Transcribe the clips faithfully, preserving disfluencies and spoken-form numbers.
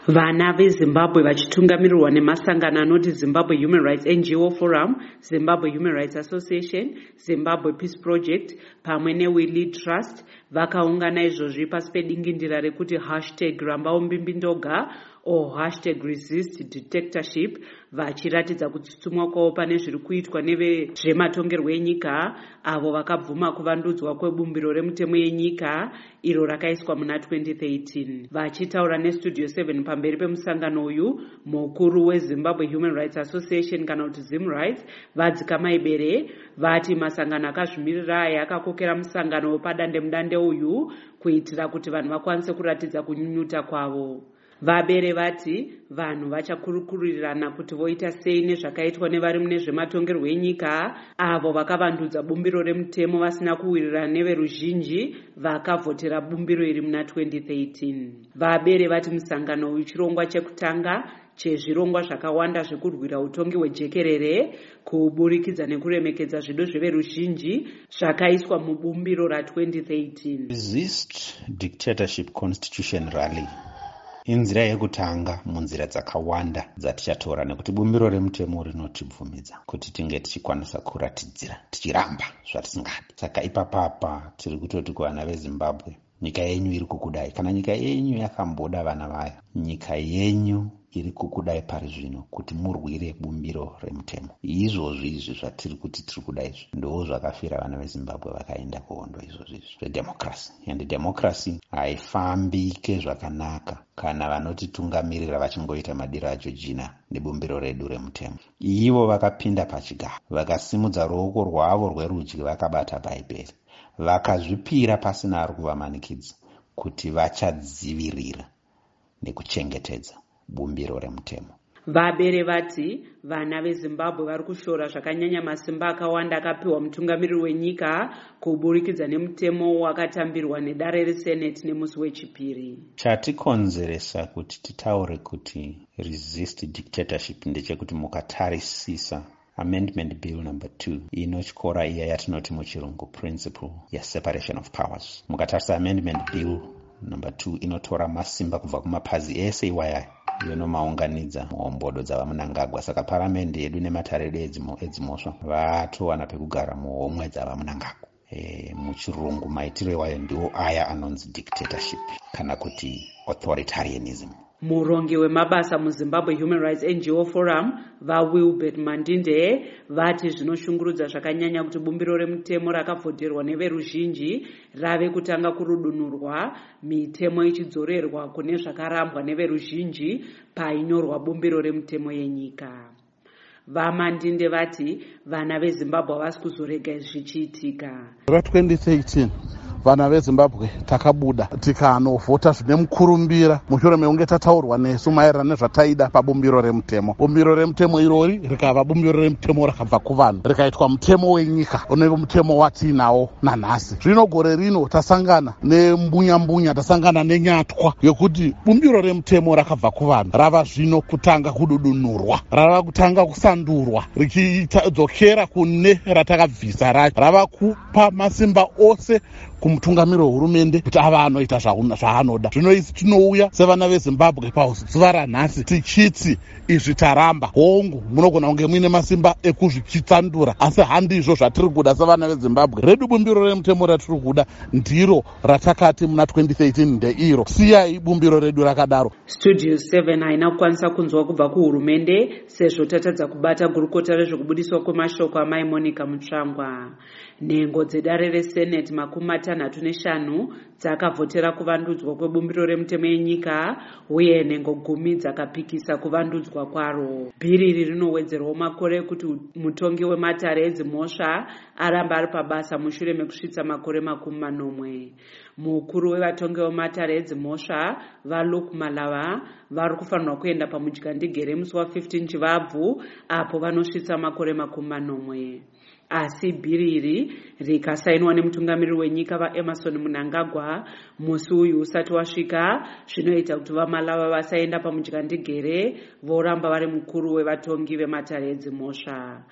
Vana veZimbabwe vachitungamirirwa nemasangano anoti Zimbabwe Human Rights N G O Forum, Zimbabwe Human Rights Association, Zimbabwe Peace Project pamwe neWe Lead Trust vakaungana izvozvi pasi pedingindira rekuti hashtag rambawo mbimbindoga o hashtag resist dictatorship, vachiratidza kutsutsumwa kwavo pane zviri kuitwa nevezvematongerwo enyika avo vakabvuma kuvandudzwa kwebumbiro remutemo yenyika iro rakaiswa muna twenty thirteen. Vachitaura nestudio seven pamberi pemusangano uyu, mukuru weZimbabwe Human Rights Association kana kuti ZimRights Vadzika Maibere vati masangano akazvimirira aya akakokera musangano wepadandemudande uyu kuitira kuti vanhu vakwanise kuratidza kunyunyuta kwavo. Vabere vati vanhu vachakurukurirana kuti voita sei nezvakaitwa nevari mune zvematongerwo enyika avo vakavandudza bumbiro remutemo vasina kuwirirana neveruzhinji vakavhotera bumbiro iri muna twenty thirteen. Vabere vati musangano uyu chirongwa chekutanga chezvirongwa zvakawanda zvekurwira utongi hwejekerere kuburikidza nekuremekedza zvido zveveruzhinji zvakaiswa mubumbiro ra twenty thirteen. Resist Dictatorship Constitution Rally inzira yekutanga munzira dzakawanda dzatichatora nekuti bumbiro remutemo rinotibvumidza kuti tinge tichikwanisa kuratidzira tichiramba zvatisingadi. Saka ipapapa tiri kutoti kuvana veZimbabwe, nyika yenyu iri kukudai. Kana nyika yenyu yakamboda vana vayo, nyika yenyu iri kukudai pari zvino kuti murwire bumbiro remutemo. Izvozvi izvi zvatiri kuti tiri kuda izvi ndo zvakafira vana veZimbabwe vakaenda kuhondo izvozvi izvi zvedemokrasi. And democracy haifambike zvakanaka kana vanotitungamirira vachingoita madiro ajojina nebumbiro redu remutemo. Ivo vakapinda pachigaro, vakasimudza ruoko rwavo rwerudyi vakabata bhaibheri, vakazvipira pasina ari kuvamanikidza kuti vachadzivirira nekuchengetedza bumbiro remutemo. Vabere vati vana veZimbabwe vari kushora zvakanyanya masimba akawanda akapiwa mutungamiriri wenyika kuburikidza nemutemo wakatambirwa nedare reSenate nemusi wechipiri. Chatikonzeresa kuti titaure kuti resist dictatorship ndechekuti mukatarisisa Amendment Bill number two inotyora iya yatinoti muchirungu principle yeseparation of powers. Mukatarisa Amendment Bill number two inotora masimba kubva kumapazi ese iwaya yonomaunganidza muhombodo dzavamunangagwa. Saka paramende yedu nematariro edzimosva vatowana pekugara muhomwe dzavamunangagwa. E, muchirungu maitiro iwayo ndiwo aya anonzi dictatorship kana kuti authoritarianism. Murongi wemabasa muZimbabwe Human Rights N G O Forum vaWilbert Mandinde vati zvinoshungurudza zvakanyanya kuti bumbiro remutemo rakavhoterwa neveruzhinji rave kutanga kurudunurwa, mitemo ichidzorerwa kune zvakarambwa neveruzhinji painyorwa bumbiro remutemo yenyika. VaMandinde vati vana veZimbabwe havasi kuzorega zvichiitika. twenty thirteen vana veZimbabwe takabuda tikanovhota zvine mukurumbira mushure mekunge tataurwa nesu maererano nezvataida pabumbiro remutemo. Bumbiro remutemo irori rikava bumbiro remutemo rakabva kuvanhu rikaitwa mutemo wenyika unenge mutemo watiinawo nanhasi. Zvino gore rino tasangana nembunyambunya, tasangana nenyatwa yekuti bumbiro remutemo rakabva kuvanhu rava zvino kutanga kududunurwa, rava kutanga kusandurwa richidzokera kune ratakabvisa racho, rava kupa masimba ose kumutungamiro wehurumende kuti ava anoita zvaanoda. Zvino isi tinouya sevana veZimbabwe pazuva ranhasi tichiti izvi taramba. Hongu munogona kunge muine masimba ekuzvichitsandura, asi handizvo zvatiri kuda sevana veZimbabwe. Redu bumbiro remutemo ratiri kuda ndiro ratakati muna twenty thirteen ndeiro. Siyai bumbiro redu rakadaro. Studio seven haina kukwanisa kunzwa kubva kuhurumende sezvo tatadza kubata gurukota rezvekubudiswa kwemashoko amai Monica Mutsvangwa. Nhengo dzedare reSenate makumi matanhatu neshanu dzakavhotera kuvandudzwa kwebumbiro remutemo yenyika uye nhengo gumi dzakapikisa kuvandudzwa kwaro. Bhiri iri rinowedzerwawo makore ekuti mutongi wematare edzimhosva aramba ari pabasa mushure mekusvitsa makore makumi manomwe. Mukuru wevatongi vematare edzimhosva vaLuke Malava vari kufanirwa kuenda pamudyandegere musi wa15 Chivabvu apo vanosvitsa makore makumi manomwe. Asi bhiri iri rikasainwa nemutungamiriri wenyika vaEmerson Mnangagwa musi uyu usati wasvika, zvinoita kuti vaMalava vasaenda pamudyandegere voramba vari mukuru wevatongi vematare edzimhosva.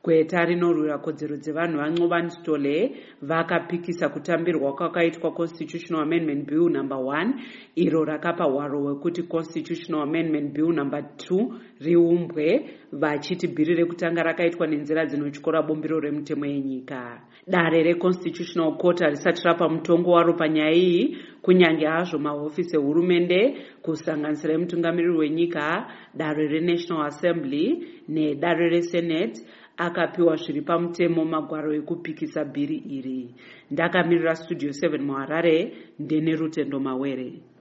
gweta rinorwira kodzero dzevanhu vaNcobani Stole vakapikisa kutambirwa kwakaitwa Constitutional Amendment Bill number one, iro rakapa hwaro hwekuti Constitutional Amendment Bill number two riumbwe, vachiti bhiri rekutanga rakaitwa nenzira dzinotyora bumbiro remutemo yenyika. Dare reConstitutional Court harisati rapa mutongo waro panyaya iyi, kunyange hazvo mahofisi ehurumende kusanganisira emutungamiriri wenyika, dare reNational Assembly nedare reSenate akapiwa zviri pamutemo magwaro ekupikisa bhiri iri. Ndakamirira Studio seven muHarare, ndine Rutendo Mawere.